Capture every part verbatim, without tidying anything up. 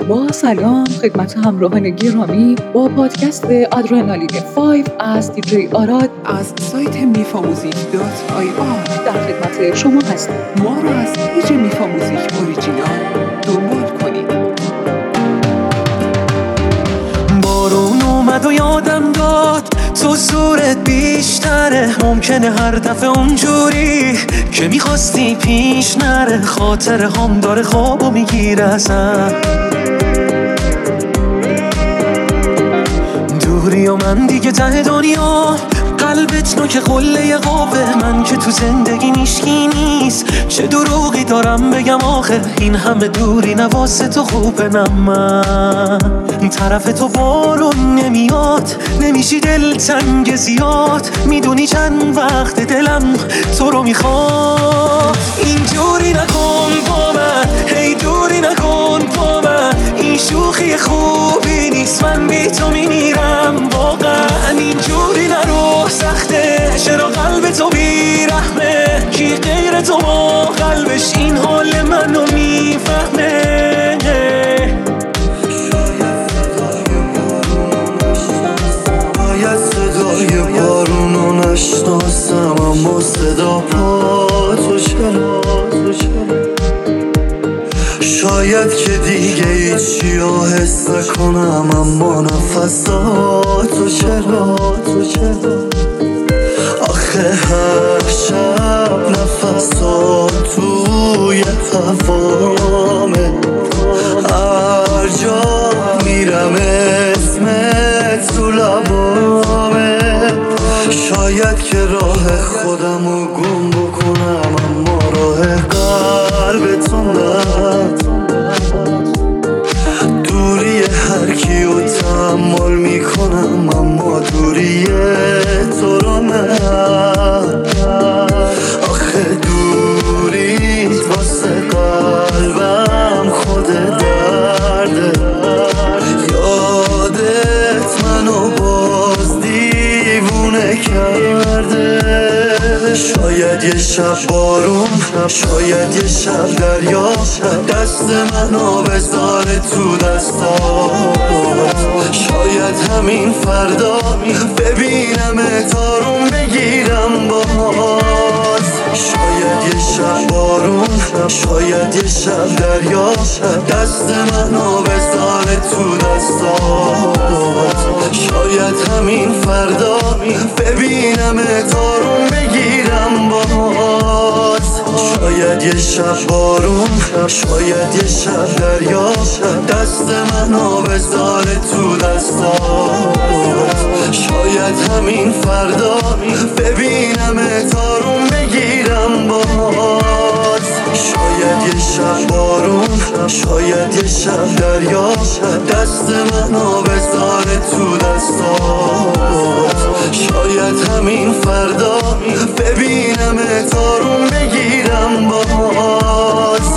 با سلام خدمت همراهان گرامی با پادکست آدرنالین پنج از دیجی آراد از سایت میفاموزیک دات آی آر در خدمت شما هستیم. ما را از پیج میفاموزیک اوریجینال دنبال کنید. بارون اومد و یادم داد تو صورت بیشتره، ممکنه هر دفعه اونجوری که میخواستی پیش نره، خاطر هم داره خوابو میگیره ازم دوری و من دیگه ته دنیا، قلبت نوک قله قوه، من که تو زندگی نیشکی نیست، چه دروغی دارم بگم آخه این همه دوری نواسه تو خوبه. نه من طرف تو بارون نمیاد، نمیشی دل تنگ زیاد، میدونی چند وقت دلم تو رو میخواد. اینجوری نکن با من، هی دوری نکن با من، این شوخی خوبی نیست، من بی تو میمیرم واقعا. اینجوری نرو سخته، چرا قلب تو بیرحمه، کی غیر تو با قلبش این حال منو میفهمه. شاید صدای بارونو نشناسم، اما صدا پا تو چرا، شاید که دیگه هیچی رو حس نکنم، اما نفساتو چرا، آخه هر شب نفسات توی هوامه، هر جا میرم اسمت تو لبامه. شاید که راه خودمو گم بکنم، اما راه قلبتون نه، دوری هر کیو تحمل میکنم، اما دوری تو رو نه. آخه دوریت واسه قلبم خود درده، یادت منو باز دیوونه کرده. شاید یه شب بارون، شاید یه شب دریا، دست منو بذاره تو دستات، شاید همین فردا ببینم تارون بگیرم باز. شاید یه شب بارون، شاید یه شب دریا، دست منو بذاره تو دستات، شاید همین فردا ببینم تارون بگیرم باز. شاید یه شب بارون، شاید یه شب دریا، دست منو بذاره تو دستات، شاید همین فردا ببینم تارون بگیرم باز. شاید یه شب بارون، شاید یه شب دریا، دست منو بذاره تو دستات، شاید همین فردا ببینم تارون بگیرم باز.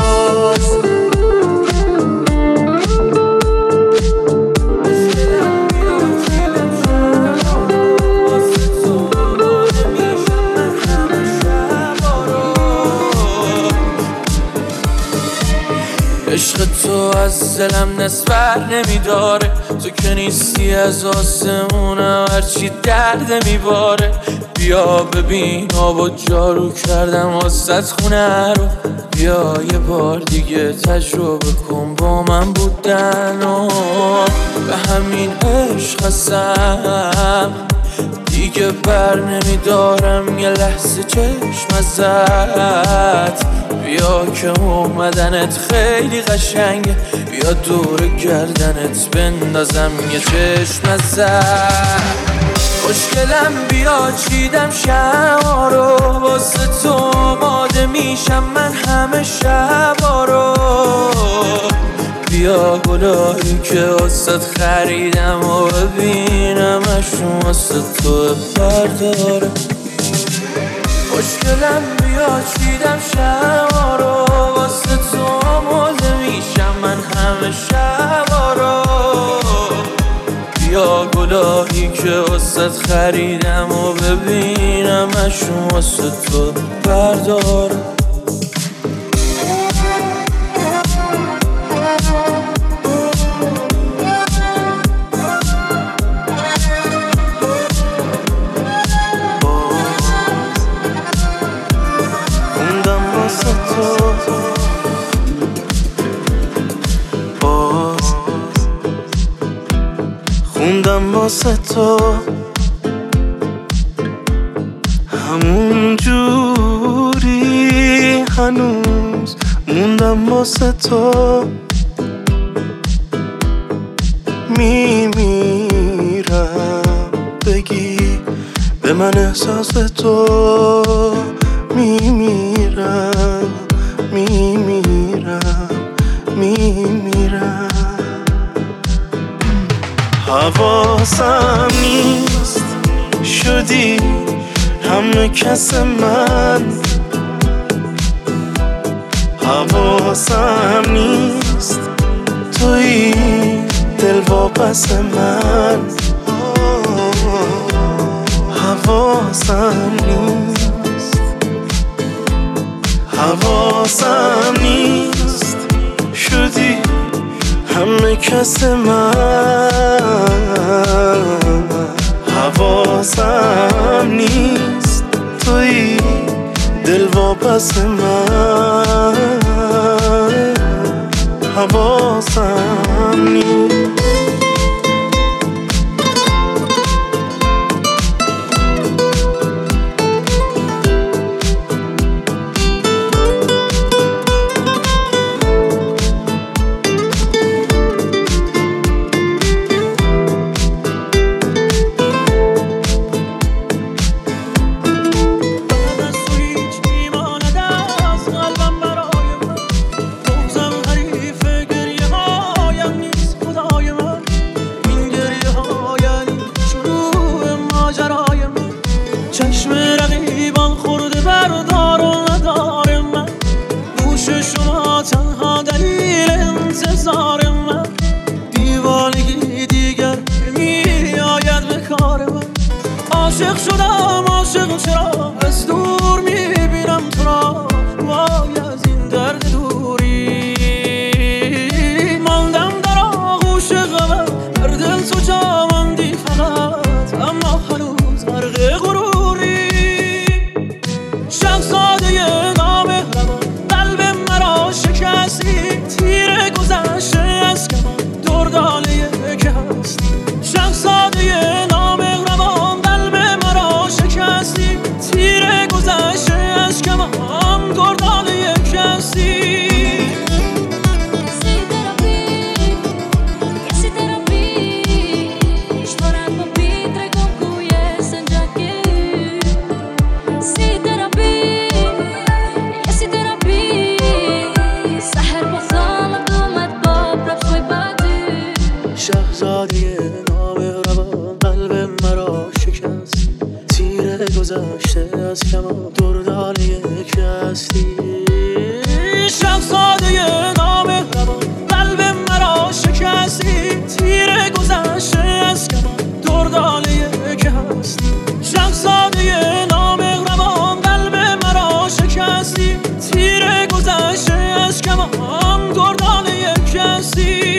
عشق تو از دلم نسبر نمیداره، تو که نیستی از آسمونم هرچی درد میباره. بیا ببین آبا جارو کردم واسه خونه رو، بیا یه بار دیگه تجربه کن با من بودن و به همین عشق هستم دیگه بر نمیدارم یه لحظه چشم ازت. بیا که اومدنت خیلی قشنگه، بیا دور گردنت بندازم یه چشم ازت. خوشگلم بیا چیدم شما رو، واسه تو آماده میشم من همه شبا رو. بیا گلایی که واسه خریدم و ببینم اشون واسه تو برداره. خوشگلم بیا چیدم شما رو، واسه تو آماده میشم من همه شبا رو. بیا گلایی که واسه خریدم و ببینم اشون واسه تو برداره. واسه تو همون جوری هنوز موندم واسه تو میمیرم بگی به من احساس تو میمیرم میمیرم میمیرم حواسم نیست شدی همه کس من حواسم نیست توی دل واپس من حواسم نیست حواسم نیست شدی همه کس من حواسم نیست توی دل واپس من حواسم نیست چشم رقیبان خورده بردار و ندار من گوش شما تنها دلیل انتظار من دیوانگی دیگر می آید به کار من عاشق شدم عاشق چرا از دور می بینم تو را وای از این درد دوری ماندم در آغوش غمت در دل تو جا ماندی فقط اما هنوز غرق غرور شهزاده نامهربان قلب مرا شکستی تیر گذشته از کمان دردانه یک هستی شهزاده نامهربان قلب مرا شکستی تیر گذشته از کمان دردانه یک هستی شهزاده نامهربان قلب مرا شکست تیر گذشته از کمان دردان یک هستی شهزاده نامهربان قلب مرا شکستی تیر گذشته از کمان دردان یک هستی شهزاده نامهربان قلب مرا شکستی تیر گذشته از کمان دردان یک هستی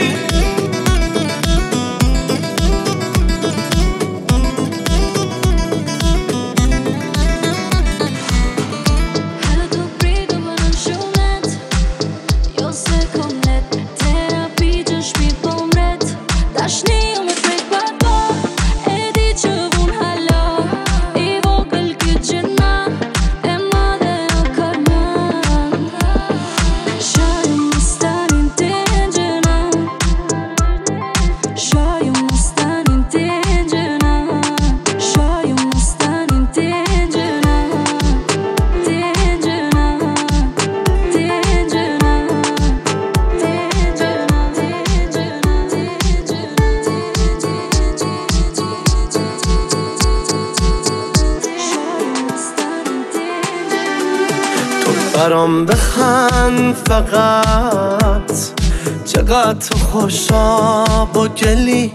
برام بخند فقط چقدر تو خوشا با گلی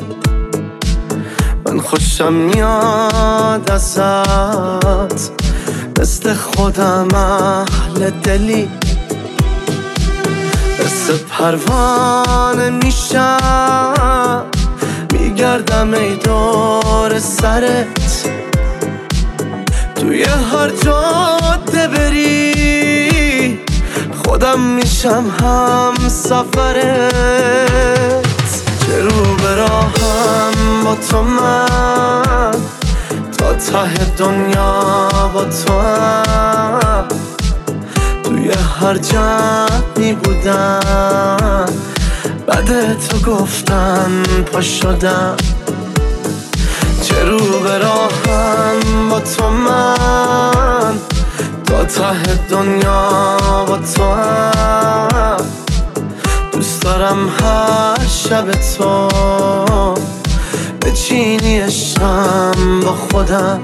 من خوشم میاد ازت مثل خودم اهل دلی مثل پروانه میشم میگردم ای دور سرت توی هر جاده بری خودم میشم هم سفرت که رو به راهم با تو من، تا ته دنیا با تو هم، توی هر جمعی بودم بعد تو گفتن پا شدم. چه رو به راهم با تو من، تا ته دنیا با تو هم، دوست دارم هر شب تو بچینی عشقم با خودم.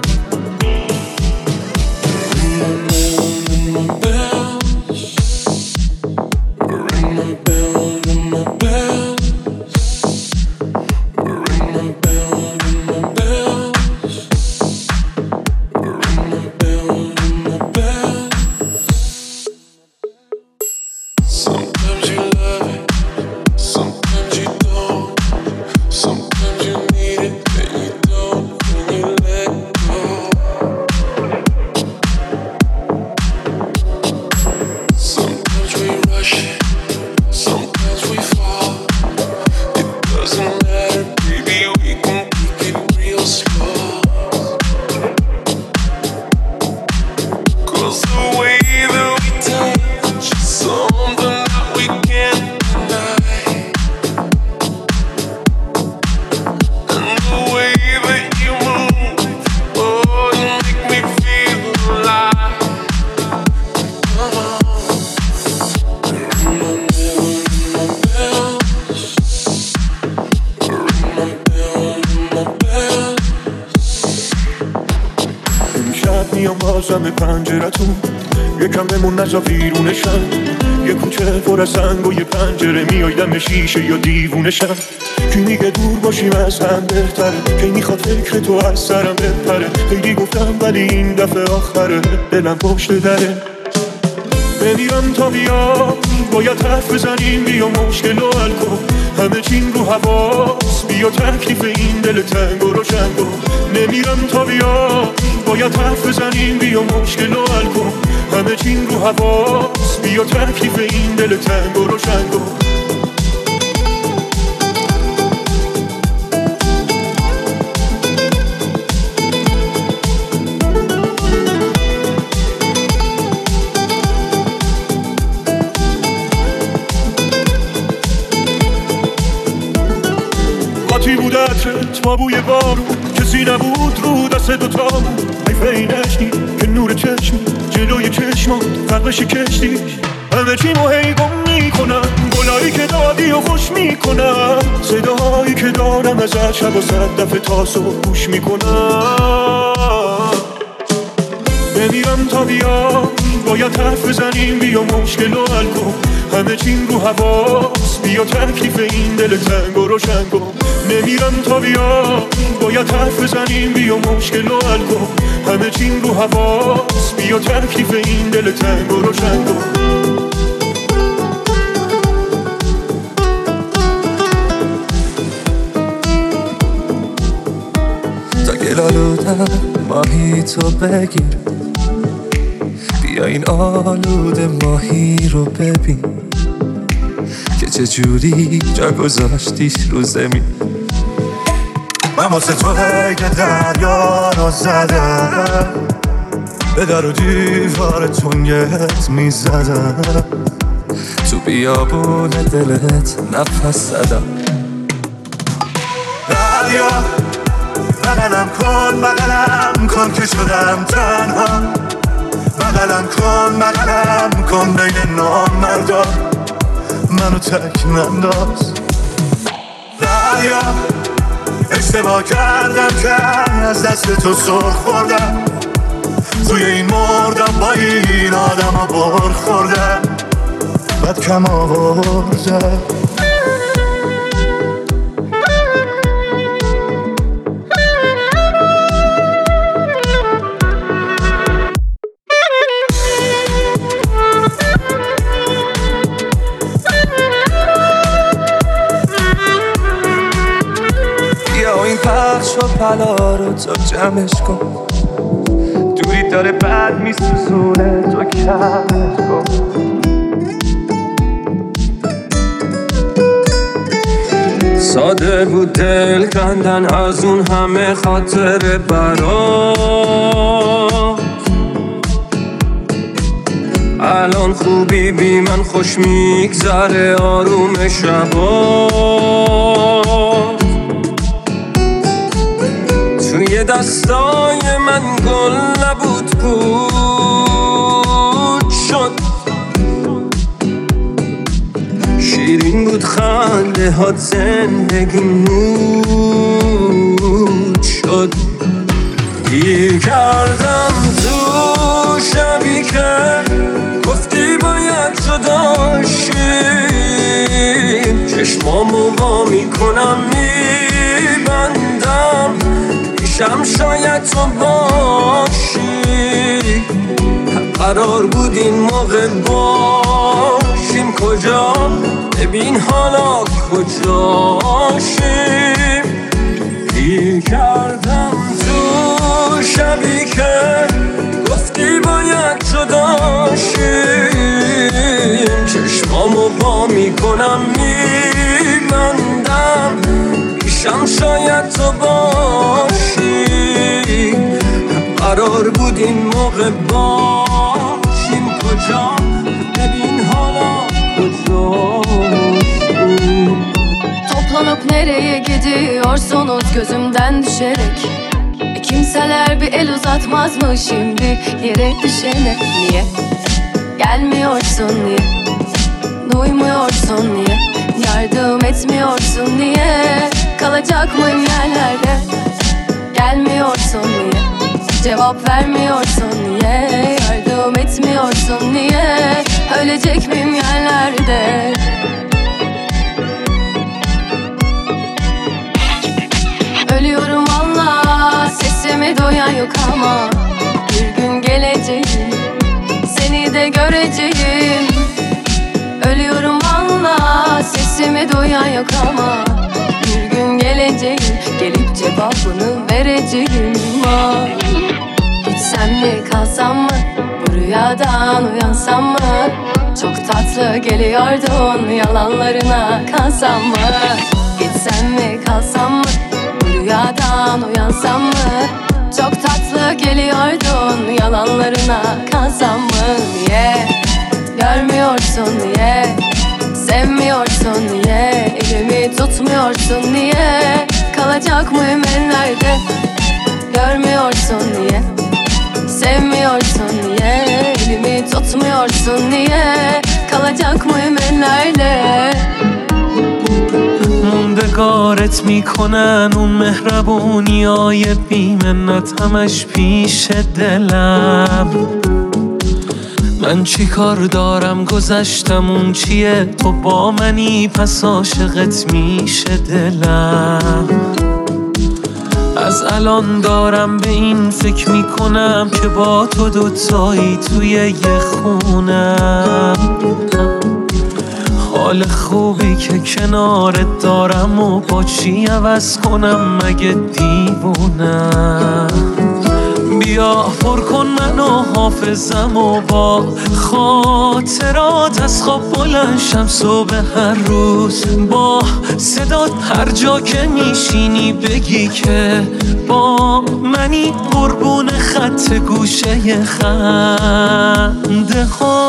میام بازم پنجرتون یکم بمون نزا بیرونشم، یه کوچه پر از سنگ و یه پنجره میای دم شیشه یا دیوونشم. کی میگه دور باشیم از هم بهتره، کی میخواد فکر تو از سرم بپره. خیلی گفتم ولی این دفعه آخره، دلم پشت دره. بمیرم تا بیا باید حرف بزنیم، بیا مشکل و حل کن، همه چین رو حواس، بیا تکلیف این دل تنگ و روشن کن. نمیرم تا بیا باید حرف بزنیم، بیا مشکل و حل کن، همه چین رو حواس، بیا تکلیف این دل تنگ و روشن کن. قاطی بود عطرت با بوی بارون، کسی نبود رو دست دوتامون. حیفه این عشقی که نور چشمی جلوی چشمات فرقش کشتی. همه چیمو هی گم میکنم، گلایی که دادی و خوش میکنم، صداهایی که دارم ازت شب و صد دفعه تاسو گوش میکنم. بمیرم تا بیا باید حرف بزنیم، بیا مشکل و حل کن، همه چین رو حواس، بیا تکلیف این دل تنگ و روشن کن. نمیرم تا بیا باید حرف بزنیم، بیا مشکل و حل کن، همه چین رو حواس، بیا تکلیف این دل تنگ و روشن کن. تا گلالودم ماهی تو بگیر، بیا این آلوده ماهی رو ببین که چجوری جا گذاشتیش رو زمین. من واسه تو هیگه دریا رو زدم، به در و دیوار تنگت میزدم، تو بیابون دلت نفس زدم. دریا بغلم کن بغلم کن که شدم تنها، بغلم کن بغلم کن بین نامردا، منو تک ننداز. دریا اشتباه کردم که از دست تو سر خوردم، توی این مردم با این آدم ها بر خوردم، بد کم آوردم. پخش و پلا رو تو جمعش کن، دوری داره بد میسوزونه تو کمش کن. ساده بود دل کندن از اون همه خاطر برات. الان خوبی بی من خوش میگذره آروم شبات. توی دستای من گل نبود پود شد، شیرین بود خنده هات زندگی نود شد. گیر کردم تو شبی که گفتی باید جدا شیم، چشمامو وا میکنم میبندم پیشم شاید تو باشی. قرار بود این موقع باشیم کجا، ببین حالا کجاشیم. گیر کردم تو شبی که گفتی باید جدا شیم، چشمامو با میکنم میبندم پیشم شاید تو باشی. قرار بود این موقع باشیم کجا، bebin hala kızıyorsun. Toplanıp nereye gidiyorsunuz gözümden düşerek? E kimseler bir el uzatmaz mı şimdi yere düşene? Niye? Gelmiyorsun niye? Duymuyorsun niye? Yardım etmiyorsun niye? Kalacak mıyım yerlerde? Gelmiyorsun niye? Cevap vermiyorsun niye? Yardım etmiyorsun niye? Ölecek miyim yerlerde? Ölüyorum valla, sesimi duyan yok ama bir gün geleceğim, seni de göreceğim. Ölüyorum valla, sesimi duyan yok ama bir gün geleceğim, gelip cevabını vereceğim. Ah. Gitsem mi kalsam mı, bu rüyadan uyansam mı? Çok tatlı geliyordun, yalanlarına kansam mı? Gitsem mi kalsam mı, bu rüyadan uyansam mı? Çok tatlı geliyordun, yalanlarına kansam mı? Niye görmüyorsun niye? Sevmiyorsun niye? Elimi tutmuyorsun niye? Kalacak mıyım ellerde? Görmüyorsun niye? Sevmiyorsun niye? Elimi tutmuyorsun niye? Kalacak mıyım ellerde? موندگارت میکنن اون مهربونیای بیمنت همش پیش دلم. من چی کار دارم گذشتم اون چیه، تو با منی پس عاشقت میشه دلم. از الان دارم به این فکر میکنم که با تو دوتایی توی یه خونم. حال خوبی که کنارت دارم و با چی عوض کنم مگه دیوونم. بیا پر کن منو حافظم و با خاطرات از خواب بلند شم صبح هر روز. با صدات هر جا که میشینی بگی که با منی، قربون خط گوشه خنده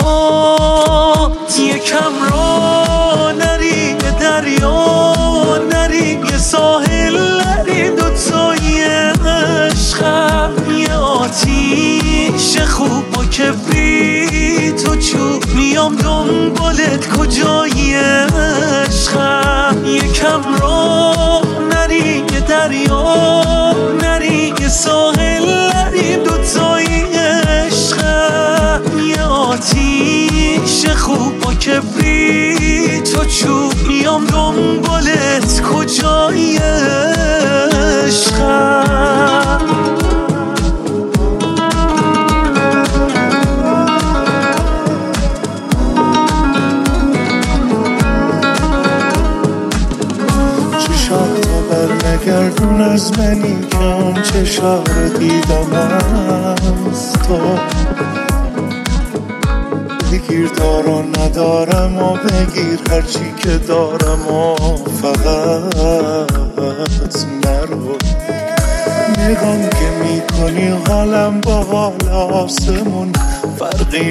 هات. یکم را نری به دریا نری، یه ساحل نری، دوتایی عشقم یه آتیش خوب با کبریت و چوب میام دنبالت کجایی عشقم. یکم را نری یه دریا نری، یه ساحل نری، دوتایی عشقم یه آتیش خوب با کبریت و چوب میام دنبالت کجایی عشقم. برنگردون از منی که اون چشا رو دیدم از تو. بگیر دارو ندارم و بگیر هرچی که دارم و فقط نرو. نگام که میکنی حالم با حال آسمون فرقی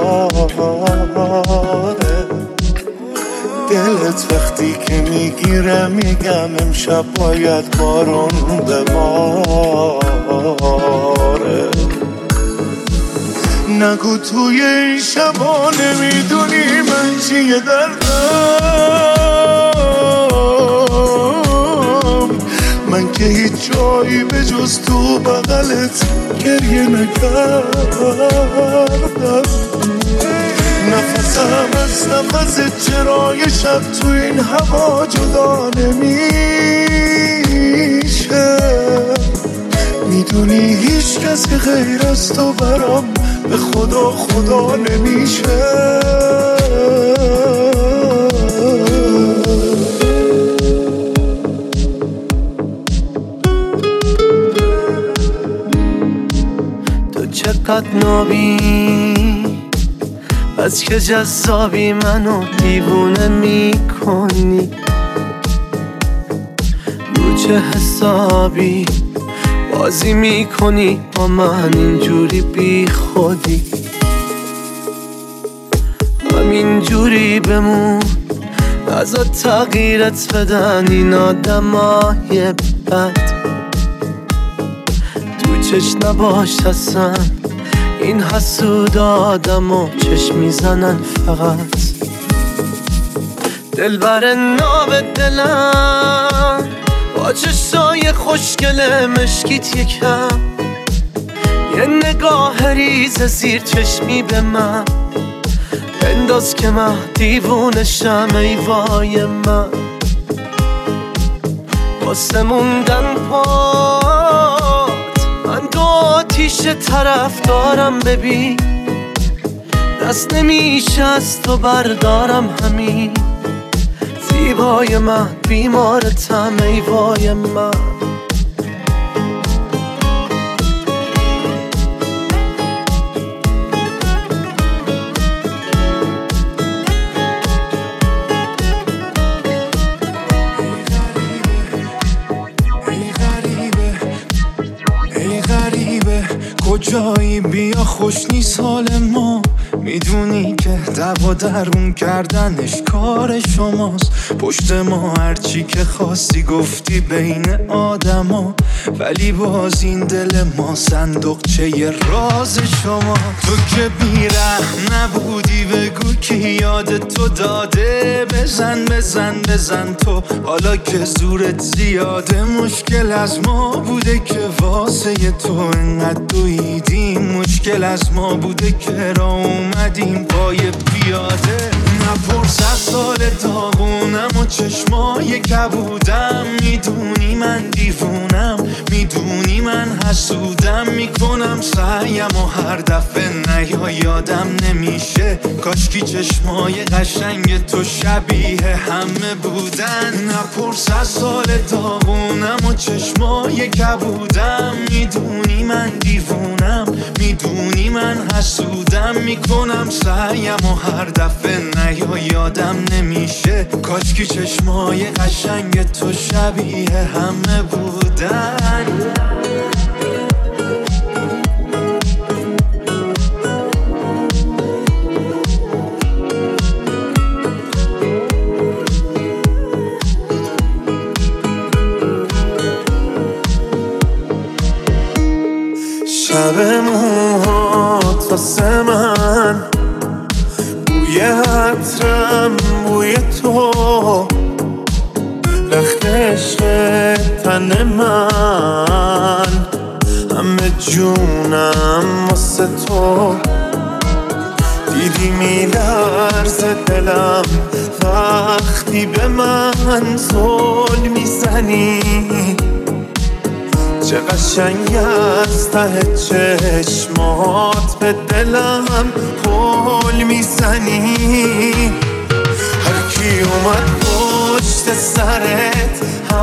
نداره. دلت وقتی که میگیره میگم امشب باید بارون بباره. نگو توی این شبا نمیدونی من چیه دردم، من که هیچ جایی به جز تو بغلت گریه نکردم. نفسم از نفس چرای شب تو این هوا جدا نمیشه. میدونی هیچ کس که غیر از تو برام به خدا خدا نمیشه. تو چقدر نابی بس که جذابی منو دیوونه میکنی. رو چه حسابی بازی میکنی با من اینجوری بی خودی؟ همینجوری بمون نذار تغییرت بدن این آدمای بد. تو چش نباش اصلا این حسود آدم و چشم میزنن فقط. دلبر ناب دلم با چشای خوشگل مشکیت یکم، یه نگاه ریز زیر چشمی به من بنداز که من دیوونشم. ای وای من واسه موندن پات من دو آتیش طرف دارم. ببین دست نمیشه از تو بردارم، همین زیبای من بیمارتم. ای وای من کجایی بیا خوش نیست حال ما. میدونی که دعوا درون کردنش کار شماست. پشت ما هرچی که خواستی گفتی بین آدما، ولی باز این دل ما صندوقچه ی راز شما. تو که بی‌رحم نبودی بگو کی یاد تو داده. بزن بزن بزن تو حالا که زورت زیاده. مشکل از ما بوده که واسه تو انقدر دویدیم. مشکل از ما بوده که را اومدیم پای پیاده. نپرس از سال داغونم و چشمای کبودم. میدونی من دیوونم، میدونی من حسودم. میکنم سعیم و هر دفعه نیا یادم نمیشه. کاشکی چشمای قشنگ تو شبیه همه بودن. نپرس از سال داغونم و چشمای کبودم. میدونی من دیوونم، میدونی من حسودم. میکنم سعیم و هر دفعه نیا یادم نمیشه. کاشکی چشمای قشنگ تو شبیه همه بودن. شب موهات واسه من بوی عطرم بوی تو. رخت عشق تن من همه جونم واسه تو. دیدی میلرزه دلم وقتی به من زل میزنی. چه قشنگ از ته چشمات به دلم قول میزنی. هر کی اومد پشت سرت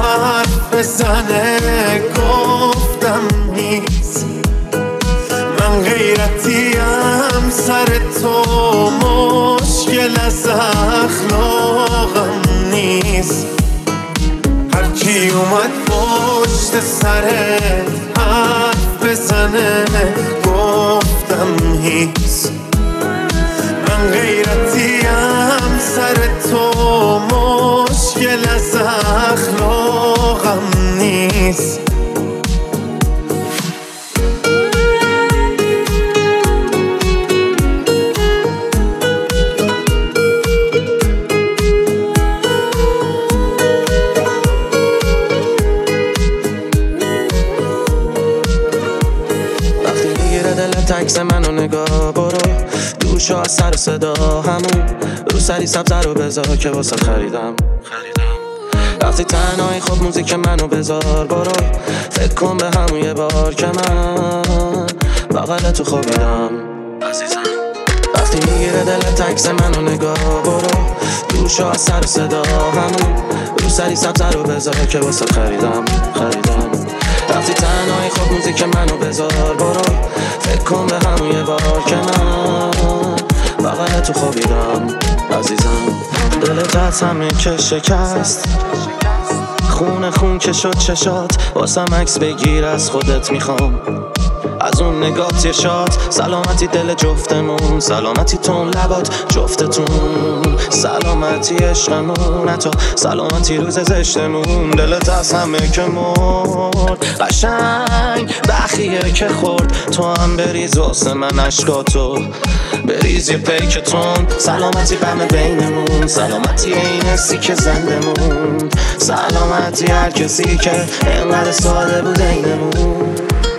حرف بزنه گفتم نیست. من من غیرتیم سر تو مشکل از اخلاقم نیست هرکی اومد پشت سرت حرف بزنه گفتم هیست من غیرتیم سر تو مشکل از اخلاقم نیست عکس منو نگاه برو دوشو از سر صدا همون رو سری سبزه رو بذار که واسه خریدم وقتی تنهایی خب موزیک منو بذار برو فکر کن به همون یه بار که من بغل تو خوابیدم عزیزم وقتی میگیره دلت عکس منو نگاه برو دوشو از سر صدا همون رو سری سبزه رو بذار که واسه خریدم خریدم وقتی تنهایی خب موزیک منو بذار برو فکر کن به همون یه بار که من بغل تو خوابیدم عزیزم دلت از همه که شکست خون خون که شد چشات واسم عکس بگیر از خودت میخوام از اون نگات یه شاد سلامتی دل جفتمون سلامتی تون لبات جفتتون سلامتی عشقمون حتی سلامتی روز زشتمون دلت از همه که مرد قشنگ بخیه که خورد تو هم بریز واسه من عشقاتو بریز یه پیکتون سلامتی غم بینمون سلامتی این حسی که زندمون سلامتی هر کسی که اینقدر ساده بود اینمون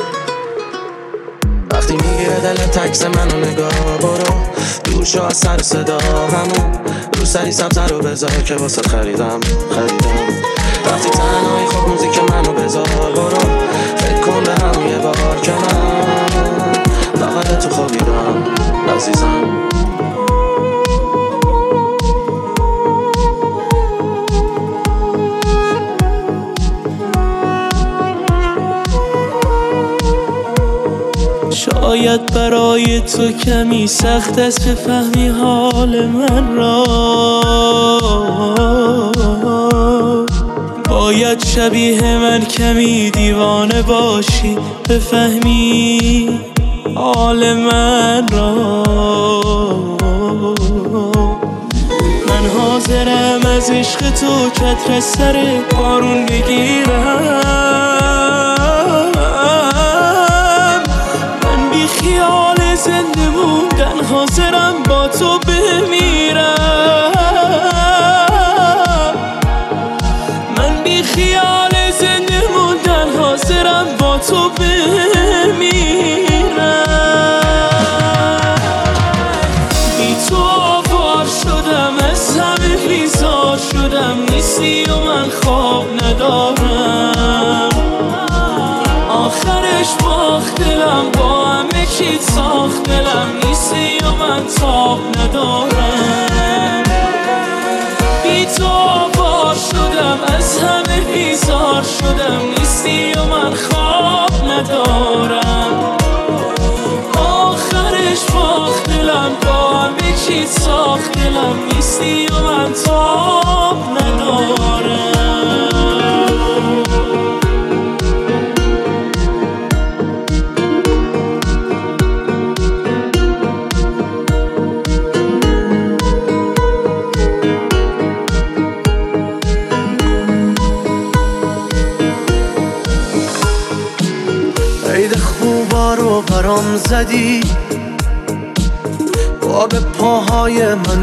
وقتی میگیره دلت عکس منو نگاه برو دوشو از سر صدا همون رو سری سبزه رو بذار که واسه خریدم خریدم وقتی تنهایی خب موزیک منو بذار برو فکر کن به همون یه بار که من بغل تو خوابیدم عزیزم شاید برای تو کمی سخت است بفهمی حال من را باید شبیه من کمی دیوانه باشی بفهمی حال من را من حاضرم از عشق تو کتر سر بارون بگیرم خیال زنده موندن حاضرم با تو بمیرم من بی خیال زنده موندن حاضرم با تو بمیرم بی تو آوار شدم از همه بیزار شدم نیستی و من خواب ندارم آخرش باخت دلم با همه چیت ساخت دلم نیستی و من تاب ندارم بی تو آوار شدم از همه بیزار شدم نیستی و من خواب ندارم آخرش باخت دلم با همه چیت ساخت دلم نیستی و من تاب ندارم عید خوبا رو برام زدی با به پاهای من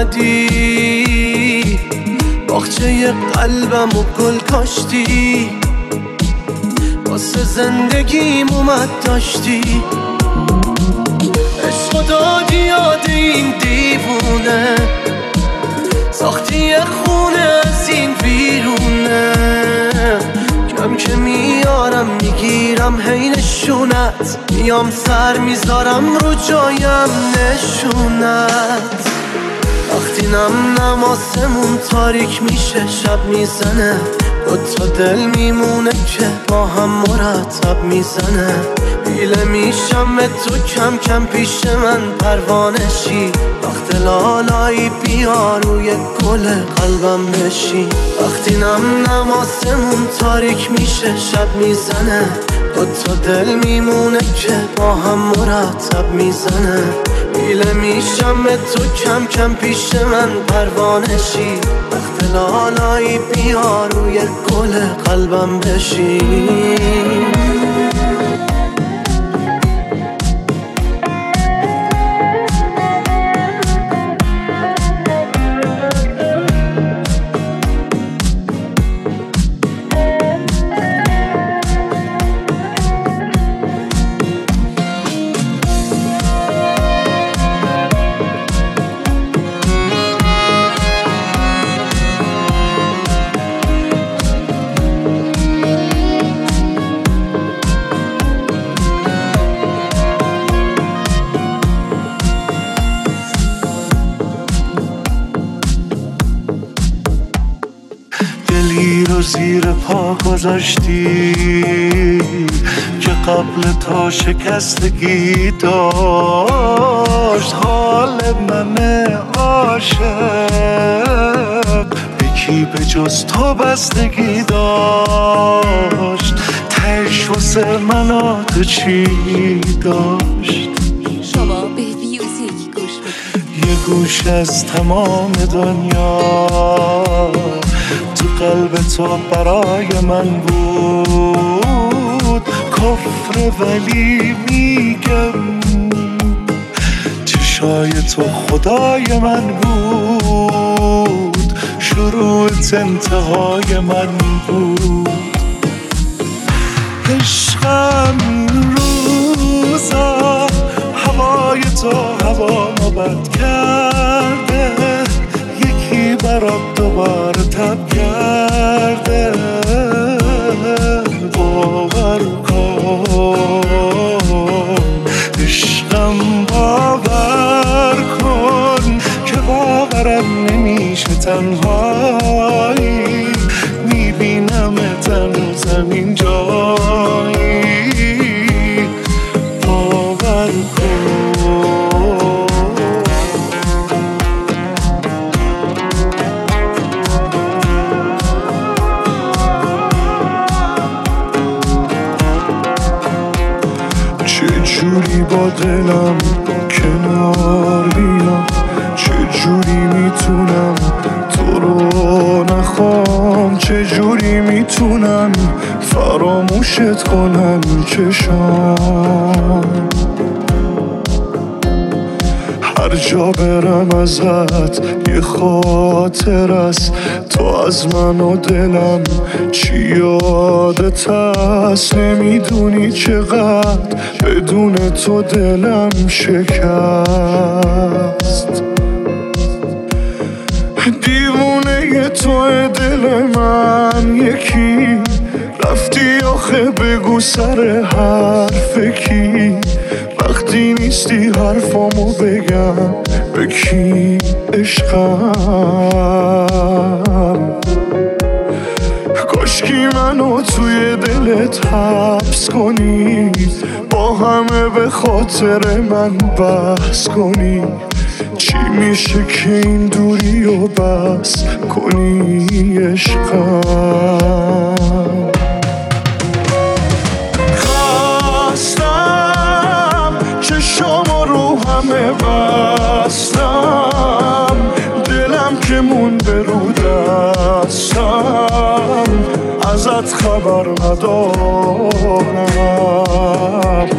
اومدی باغچه قلبم و گل کاشتی واسه زندگیم اومد داشتی عشق دادی یاد این دیوونه ساختی خونه از این بیرونه کم که میارم میگیرم هی نشونت میام سر میذارم رو جایم نشونت وقتی نم نم آسمون تاریک میشه شب میزنه دوتا دل میمونه که با هم مرتب میزنه پیله میشم به تو کم کم پیش من پروانشی وقت لالایی بیا روی گل قلبم بشی وقتی نم نماسمون تاریک میشه شب میزنه دوتا دل میمونه که با هم مرتب میزنه پیله میشم به تو کم کم پیش من پروانشی وقت لالایی بیا روی گل قلبم بشی زیر پا گذاشتی که قبل تا شکستگی داشت حال من عاشق یکی به جز تو بستگی داشت تهش واسه من تو چی داشت شما به میوزیک گوش بکنید یه گوش از تمام دنیا تو قلب تو برای من بود کفر ولی میگم چشای تو خدای من بود شروعت انتهای من بود عشقم این روزا هوای تو هوا ما بد کرده یکی برات دوباره تب کرده باور کن عشقم باور کن که باورم نمیشه تنهایی میبینم تنو زمین جایی باور کن چجوری با دلم کنار بیام چجوری میتونم تو رو نخوام چجوری میتونم فراموشت کنم چشام هر جا برم ازت یه خاطر است تو از من و دلم چی یادت هست نمیدونی چقدر بدون تو دلم شکست دیوونه تو دل من یکی رفتی آخه بگو سر حرف کی وقتی نیستی حرفامو بگم به کی عشقم کاشکی منو توی دلت حبس کنی با همه به خاطر من بحث کنی چی میشه که این دوری رو بس کنی عشقم خواستم چشام رو همه بستم دلم که مونده رو دستم ازت خبر ندارم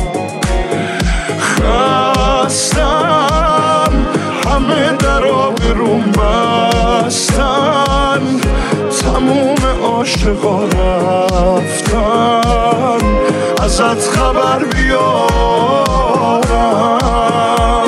خستم همه درا بروم بستن تموم عاشقا رفتن ازت خبر بیارم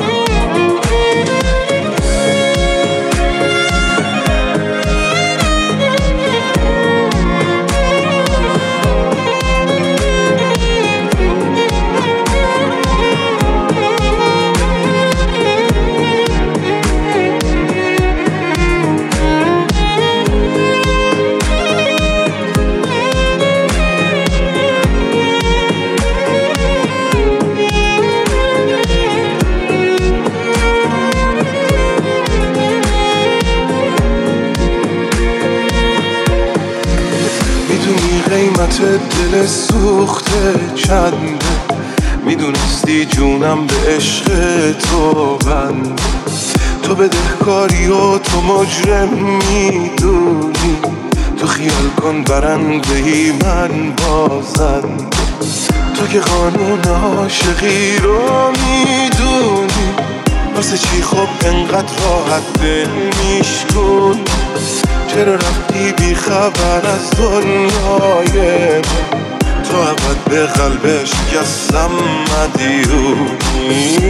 قیمت دل سوخته چنده، میدونستی جونم به عشق تو بنده. تو بدهکاری و تو مجرم میدونی، تو خیال کن برنده ای من بازنده. تو که قانون عاشقی رو میدونی، واسه چی خب انقدر راحت دل میشکن؟ چرا رفتی بی خبر از دنیای من؟ تو ابد به قلبش شکستم مدیونی.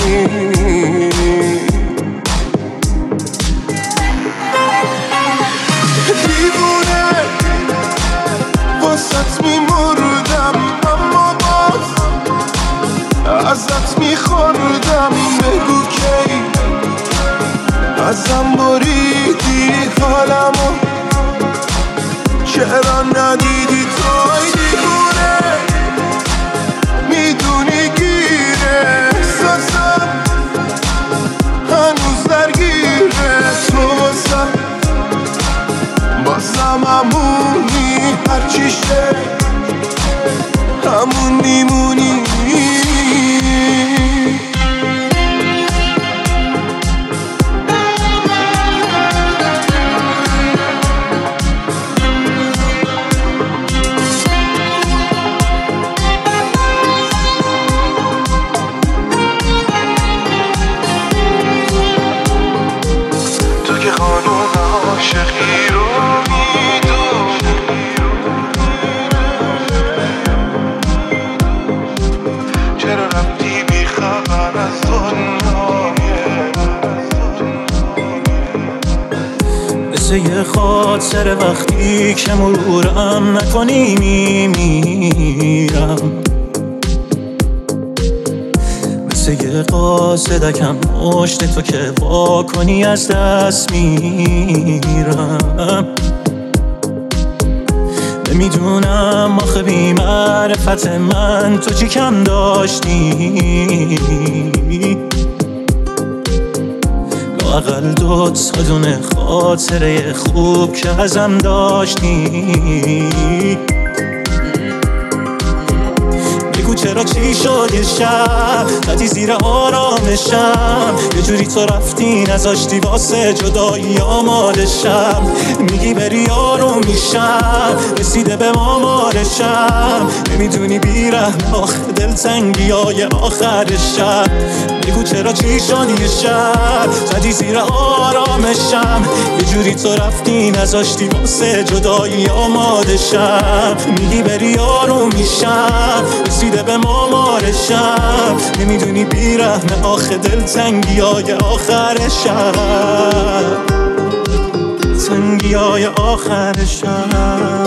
دیوونه واسط میمردم، اما باز ازت میخوردم. بگو کی ازم بریدی حالمو، چرا ندیدی توی دیوونه؟ میدونی گیره احساسم هنوز درگیره. تو واسم بازم همونی، هرچی شه همون میمونی. عاشقی رو میدونی، چرا رفتی بی خبر از دنیای من؟ مثل یه خاطر وقتی که مرورم نکنی میمیرم، مثل یه قاصدکم مشت تو که وا کنی از دست میرم. نمیدونم آخه بی معرفت من تو چی کم داشتی، لااقل دو تا دونه خاطره خوب که ازم داشتی. بگو چرا چی شد یه شب زدی زیر آرامشم، یه جوری تو رفتی نذاشتی واسه جدایی آمادشم. میگی بری آروم میشم، رسیده به مامارشم، نمیدونی بیرحم آخه دلتنگی های آخرشم. بگو چرا چی شد یه شب زدی زیر آرامشم، یه جوری تو رفتی نذاشتی واسه جدایی آمادشم. میگی بری آروم میشم، رسیده به مامارشم، نمیدونی بیرحم آخه دلتنگی های آخرشم، تنگی های آخرشم.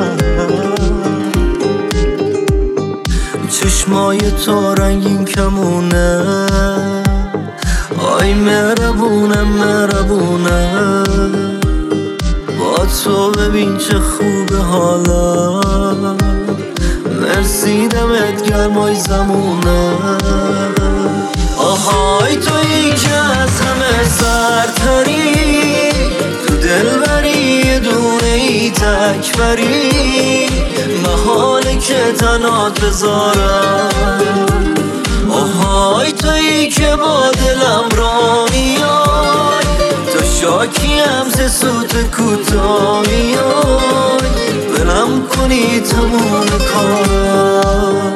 چشمای تو رنگین کمونه، آی مهربونه مهربونه. با تو ببین چه خوبه حالا، مرسی دمت گرمای زمونه. آهای تویی که از همه سرتری، تو دل بری یه دونه ای تک بری، محاله که تنات بذارم. آهای تویی که با دلم را میای، تو شاکی هم ز سوت کوتا میای، بلم کنی تموم کارم.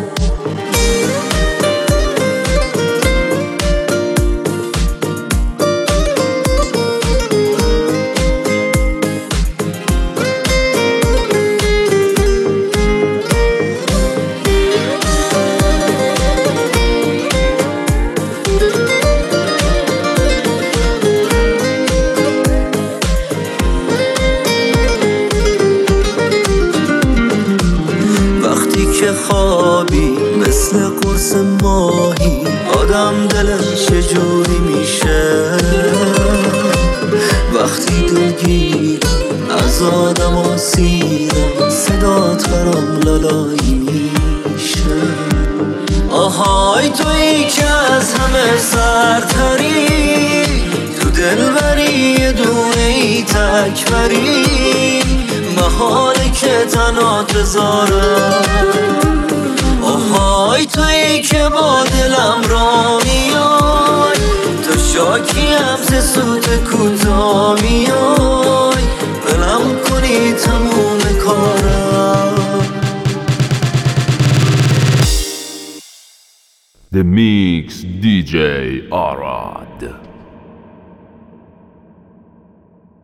خوابی مثل قرص ماهی، آدم دلش چجوری میشه وقتی دلگیر از آدم آسیرم، صدات برام لالایی میشه. آهای تویی که از همه سرتری، تو دل بری یه دونه ای تک بری، محاله که تنها تزارم آهای تویی که با دلم را میای تو شاکیم ز سوت کوتا میای بلم کنی تموم کارم. The Mix دی جی Arad.